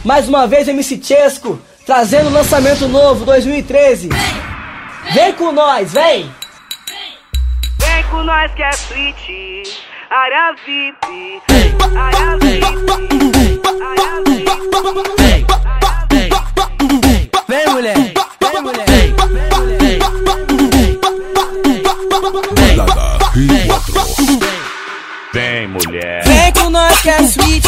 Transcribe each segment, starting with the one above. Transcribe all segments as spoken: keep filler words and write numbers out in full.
Mais uma vez M C Chesco, trazendo lançamento novo, dois mil e treze. Vem com nós, vem! Vem com nós que é suíte, área V I P, área V I P, área V I P. Vem mulher, vem mulher, vem mulher, vem mulher. Vem com nós que é suíte,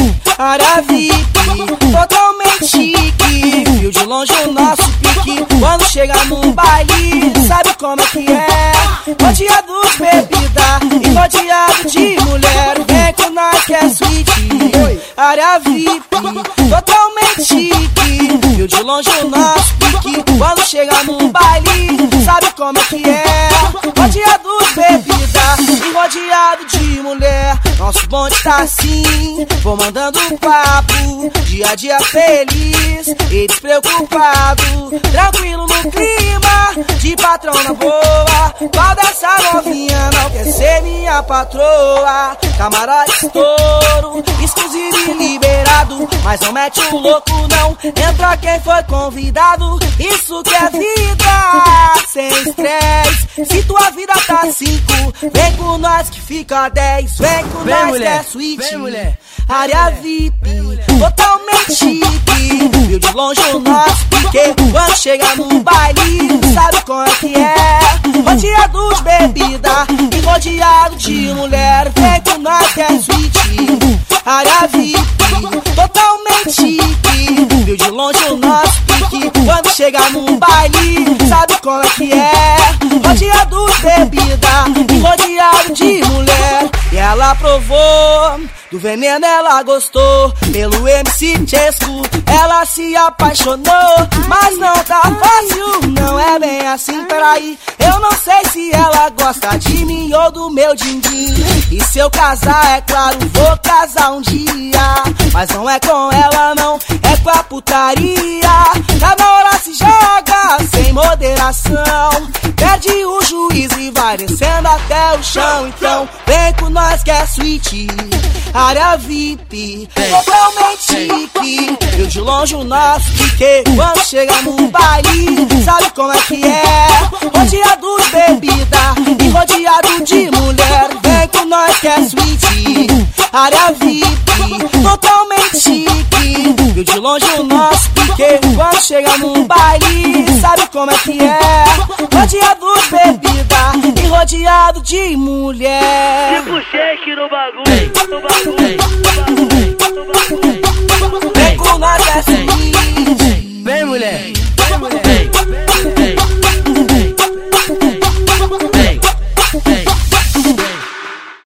área V I P, totalmente chique. Viu de longe o nosso pique, quando chega no baile, sabe como é que é? Rodeado de bebida e rodeado de mulher. Vem com nós que é suíte, área V I P, totalmente chique. Viu de longe o nosso pique, quando chega no baile, sabe como é que é? Rodeado de bebida e rodeado de mulher. Nosso bonde tá assim, vou mandando papo, dia a dia feliz e despreocupado, tranquilo no clima, de patrão na boa. Qual dessa novinha não quer ser minha patroa? Camarote estouro, exclusivo e liberado, mas não mete o louco não, entra quem foi convidado. Isso que é vida, sem estresse. Se tua vida tá cinco, vem com nós que fica dez. Vem com Vem, nós mulher. que é suíte, Vem, mulher. área V I P, totalmente chique. Viu de longe o nosso pique, quando chega no baile, sabe como é que é? Rodeado de bebida e rodeado de mulher. Vem com nós que é suíte, área V I P, totalmente chique. Viu de longe o nosso pique, quando chega no baile, sabe como é que é? Rodeado de bebida e rodeado de mulher. E ela provou do veneno, ela gostou. Pelo M C Chesco ela se apaixonou. Mas não tá fácil, não é bem assim, peraí. Eu não sei se ela gosta de mim ou do meu din-din. E se eu casar, é claro, vou casar um dia. Mas não é com ela não, é com a putaria. Cada hora se joga sem moderação, perde o juízo e vai descendo até o chão. Então vem com nós que é suíte, área V I P, totalmente chique. Eu de longe o nosso pique, quando chega no baile, sabe como é que é? Rodeado de bebida e rodeado de mulher. Vem com nós que é suíte, área V I P, totalmente chique. Eu de longe o nosso pique, quando chega no baile, sabe como é que é? Rodeado de bebida e rodeado de mulher. Tipo shake no bagulho, no bagulho, no bagulho, no bagulho.